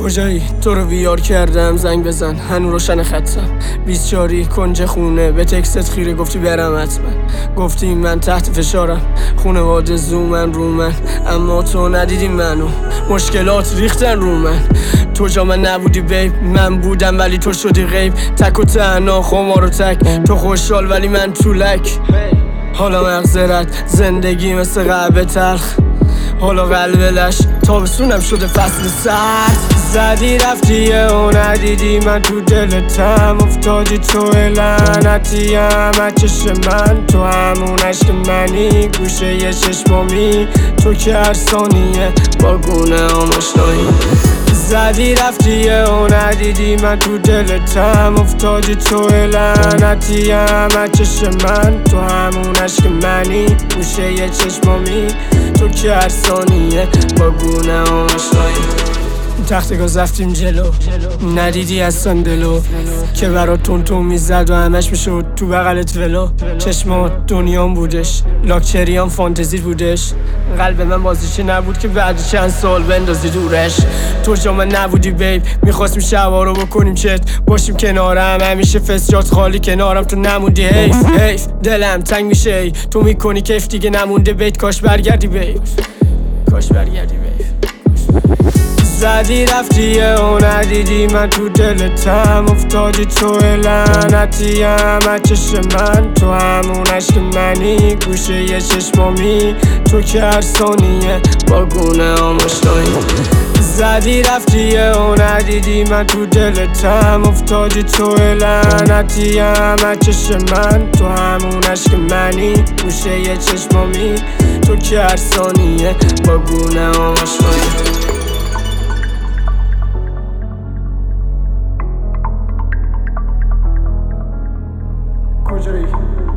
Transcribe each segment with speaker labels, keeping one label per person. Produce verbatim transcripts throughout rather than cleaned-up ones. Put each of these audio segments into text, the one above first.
Speaker 1: کجایی؟ تو رو بیار کردم زنگ بزن، هنو روشن خطم. بیست چاری کنج خونه، به تکست خیره گفتی برم حتما. گفتی من تحت فشارم، خونواده زومن رو من، اما تو ندیدی منو، مشکلات ریختن رو من. تو جا من نبودی بیب، من بودم ولی تو شدی غیب. تک و تنها خمار و تک، تو خوشحال ولی من طولک. حالا مغزرت زندگی مثل قهوه تلخ، حالا قلب لش تابستونم شده فصل سرد. زدی رفتی و ندیدی من تو دلتم، افتادی تو لعنتیم از چشم من. تو همون عشق منی، گوشه یه چشمامی، تو که هر ثانیه با گونه هم آشنایی. زدی رفتی و ندیدی من تو دلتم، افتادی تو لعنتیم از چشم من. تو همون عشق منی، گوشه یه چشمامی، تو که هر ثانیه با گونه هم آشنایی. تخت گاز رفتیم جلو، ندیدی اصلا دلو که برات تون تون میزد و همش میشد تو بغلت ولو. چشمات دنیام بودش، لاکچریام فانتزی بودش. قلب من بازیچه نبود که بعد چند سال بندازی دورش. تو جا من نبودی بیب، میخواستیم شبا رو بکنیم چت، باشیم کنارم همیشه فست، جات خالی کنارم تو نموندی. حیف حیف دلم تنگ میشه ای، تو میکنی کیف دیگه نمونده بیت. کاش برگردی بیب، کاش برگردی بیب. زدی رفتی و ندیدی من تو دلتم، افتادی تو لعنتیم از چشم من. تو همون عشق منی، گوشه یه چشمامی، تو که هر ثانیه با گونه هم آشنایی. زدی رفتی و ندیدی من تو دلتم، افتادی تو لعنتیم از چشم من. تو همون عشق منی، گوشه یه چشمامی، تو که هر ثانیه با گونه هم آشنایی. کجایی؟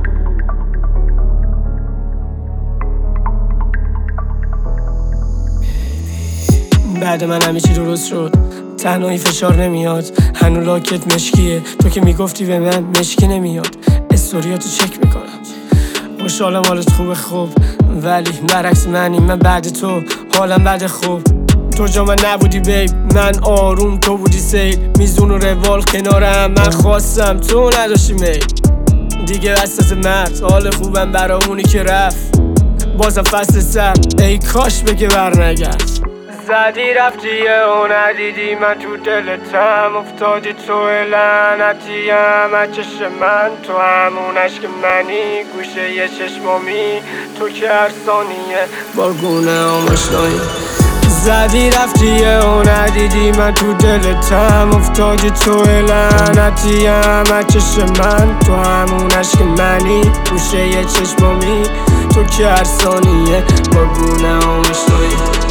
Speaker 1: بعد من همه چی درست شد، تنهایی فشار نمیاد، هنو لاکت مشکیه. تو که میگفتی به من مشکی نمیاد، استوریاتو چک میکنم. خوشحالم حالت خوبه خوب، ولی برعکس منی، من بعد تو حالم بعد خوب. تو جا من نبودی بیب، من آروم تو بودی سیل. میزون و روال کنارم من خواستم، تو نداشتی میل. دیگه وسط مرد حال خوبم برا اونی که رفت، بازم فصل سر ای کاش بگه بر نگرد. زدی رفتی و ندیدی من تو دلتم، افتادی تو لعنتیم از چشم من. تو همون عشق منی، گوشه یه چشمامی، تو که هر ثانیه با گونه هم آشنایی. زدی رفتی و ندیدی من تو دلتم، افتادی تو لعنتیم از چشم من. تو همون عشق منی، گوشه یه چشمامی، تو که هر ثانیه با گونه هم آشنایی.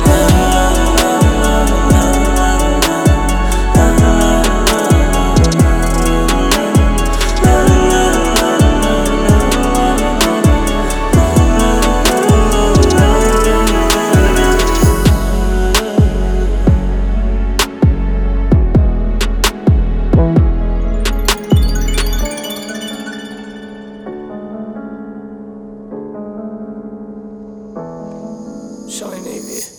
Speaker 1: Shiny.